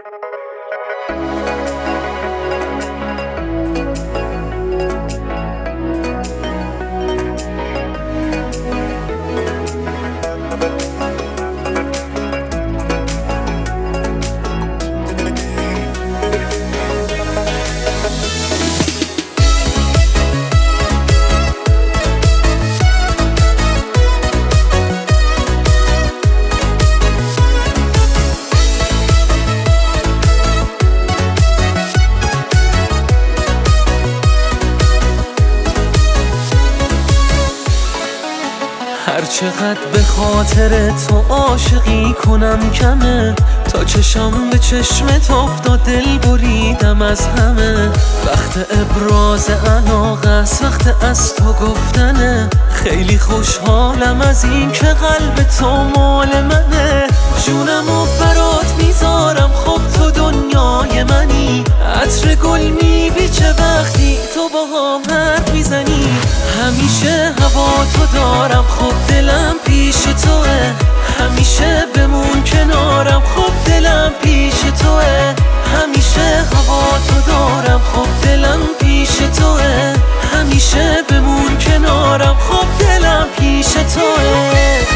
هر چقدر به خاطر تو عاشقی کنم کمه، تا چشم به چشمت افتاد دل بریدم از همه. وقت ابراز علاقه است، وقت از تو گفتنه، خیلی خوشحالم از این که قلب تو مال منه. جونمو برات میذارم، خب تو دنیای منی، عطر گل میبیچه وقتی تو باهام حرف میزنی. همیشه هوا تو دارم، خب دلم پیش توه، همیشه بمون کنارم، خب دلم پیش توه. همیشه هوا تو دارم، خب دلم پیش توه، همیشه بمون کنارم، خب دلم پیش توه.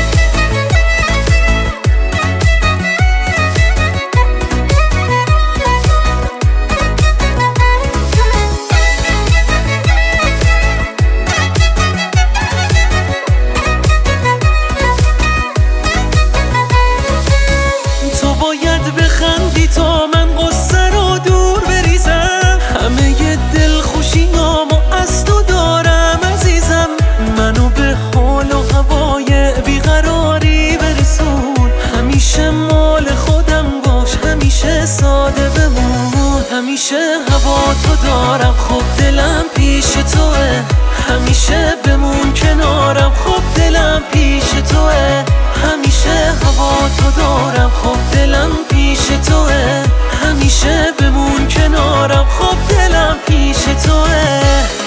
بخندی تا من قصه رو دور بریزم، همه ی دل خوشیامو از تو دارم عزیزم. منو به حال و هوای بیقراری برسون، همیشه مال خودم باش، همیشه ساده بمون. همیشه هوا تو دارم، خب دلم پیش توه، همیشه بمون کنارم، خب دلم پیش توه. همیشه هوا تو دارم، خب دلم پیش توه، همیشه بمون کنارم، خب دلم پیش توه.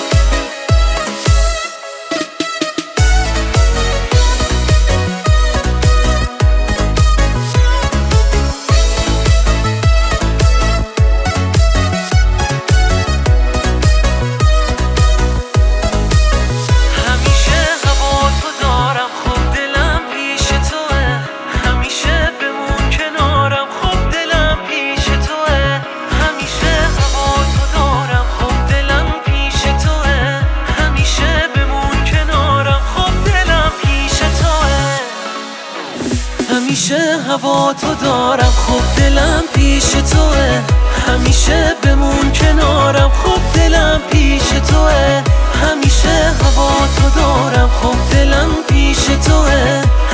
همیشه هوا تو دارم، خب دلم پیش توه، همیشه بمون کنارم، خب دلم پیش توه. همیشه هوا تو دارم، خب دلم پیش توه،